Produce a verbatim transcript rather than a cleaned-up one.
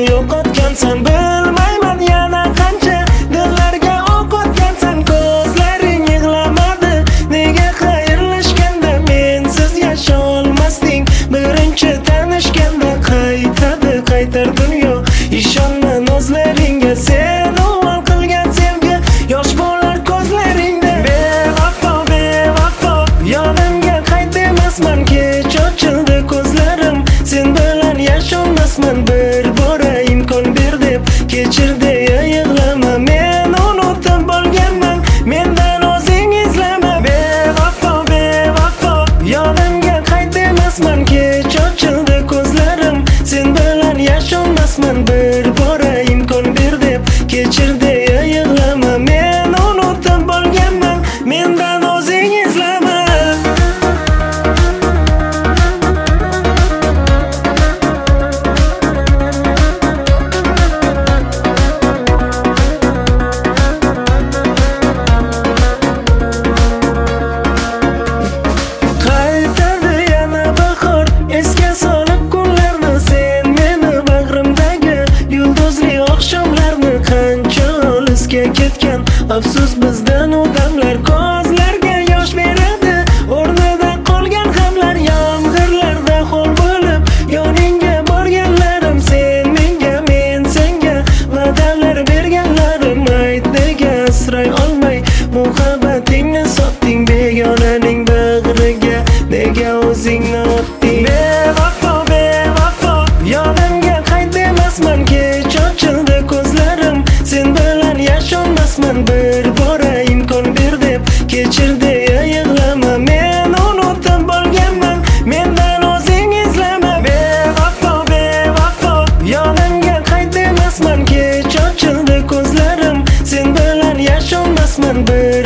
yo'qotgansan, bilmayman yana qancha dillarga o'q otgansan. Ko'zlaring yig'lamadi nega xayrlashganda, mensiz yasha olmasding. Birinchi tanishganda qaytadi qaytar dunyo, ishonma nozlaringga. Sen uvol qilgan sevgi yosh bo'lar ko'zlaringda. Bevafo bevafo yonimga qayt demasman, kech ochildi ko'zlarim, sen bilan yasholmasman. Bir bora imkon ber deb kechir deya yig'lama, men unutib bo'lganman, mendan o'zing izlama. Bevafo bevafo yonimga qayt demasman, kech ochildi ko'zlarim, sen bilan yasholmasman. Bir bora imkon ber deb kechir deya yig'lama, men unutib bo'lganman, mendan o'zing izlama. Qaytadi yana bahor esga solib kunlarni, sen meni bag'rimdagi yulduzli oqshomlarni. Qancha olisga ketgan afsus bizdan u damlar, ko'zlarga yosh beradi o'rnida qolgan g'amlar. Yomg'irlarda ho'l bo'lib yoningga borganlarim, sen menga men senga va'dalar berganlarim. Ayt nega asray olmay muhabbatingni sotding, begonaning bag'riga nega o'zingni otding. Bevafo bevafo yonimga qayt demasman, kech ochildi ko'zlarim, sen bilan yasholmasman. Bir bora imkon ber deb kechir deya yig'lama, men unutib bo'lganman, mendan o'zing izlama. Bevafo bevafo yonimga qayt demasman, kech ochildi ko'zlarim, sen bilan yasholmasman. Bir